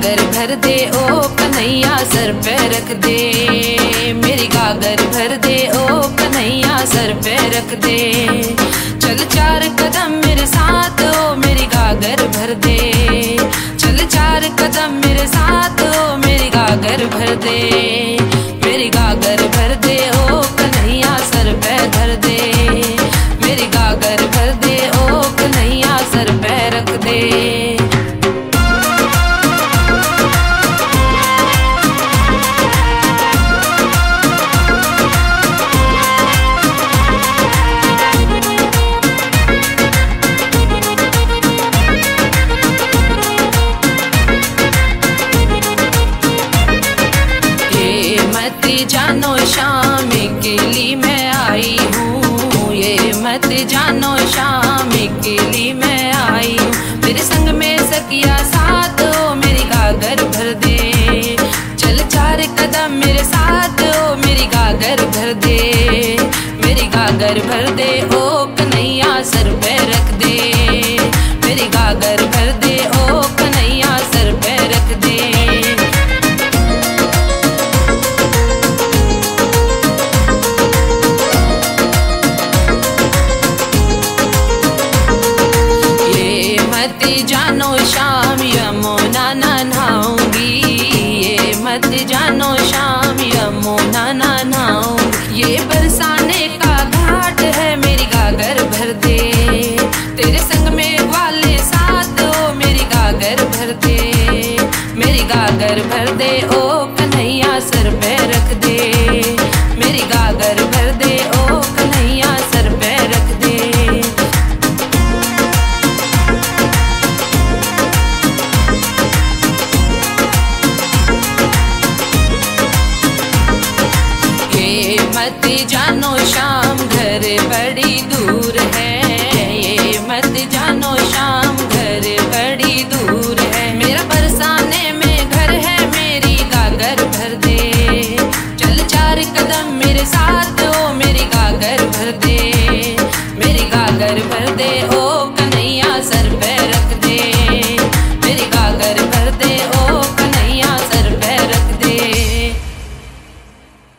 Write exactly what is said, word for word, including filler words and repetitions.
गागर भर दे ओ कन्हैया सर पे रख दे, मेरी गागर भर दे ओ कन्हैया सर पे रख दे। चल चार कदम मेरे साथ ओ मेरी गागर भर दे, चल चार कदम मेरे साथ ओ मेरी गागर भर दे, मेरी गागर भर दे ओ कन्हैया सर पे धर दे, मेरी गागर भर दे ओ कन्हैया सर पे रख दे। जानो शाम के लिए मैं आई हूँ, ये मत जानो शाम के लिए मैं आई हूँ। मेरे संग में सकिया साथ ओ मेरी गागर भर दे, चल चार कदम मेरे साथ ओ मेरी गागर भर दे, मेरी गागर भर दे ओ कन्हैया सर पे रख दे, मेरी गागर भर दे ओ कन्हैया सर पे रख दे। जानो शाम यमुना ना नहाऊंगी, ये मत जानो शाम यमुना ना नहाऊंगी। ये बरसाने का घाट है मेरी गागर भर दे, तेरे संग में वाले साथ ओ मेरी गागर भर दे, मेरी गागर भर दे ओ कन्हैया सर पे रख दे, मेरी गागर भर दे ओ कन्हैया सर पे रख दे। मत जानो